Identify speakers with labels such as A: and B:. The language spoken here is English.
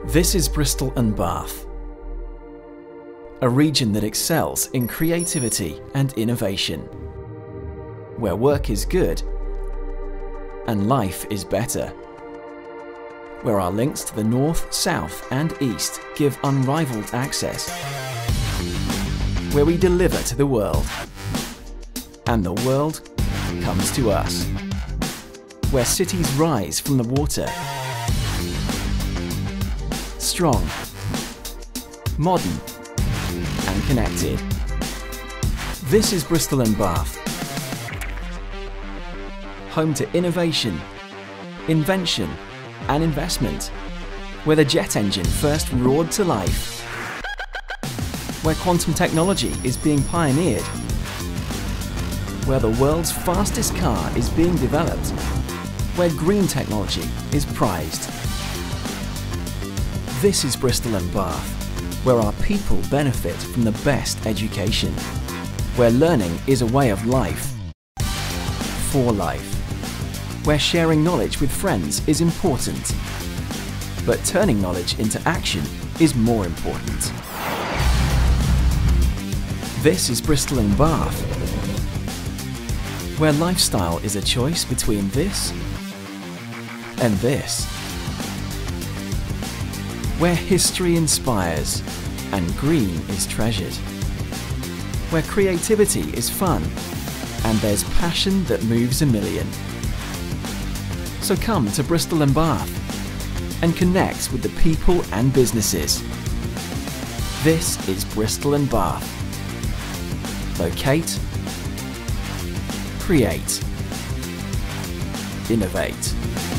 A: This is Bristol and Bath, a region that excels in creativity and innovation, where work is good and life is better, where our links to the north, south and east give unrivaled access, where we deliver to the world and the world comes to us, where cities rise from the water, strong, modern and connected. This is Bristol and Bath, home to innovation, invention and investment, where the jet engine first roared to life, where quantum technology is being pioneered, where the world's fastest car is being developed, where green technology is prized. This is Bristol and Bath, where our people benefit from the best education, where learning is a way of life, for life, where sharing knowledge with friends is important, but turning knowledge into action is more important. This is Bristol and Bath, where lifestyle is a choice between this and this, where history inspires and green is treasured, where creativity is fun and there's passion that moves a million. So come to Bristol and Bath and connect with the people and businesses. This is Bristol and Bath. Locate, create, innovate.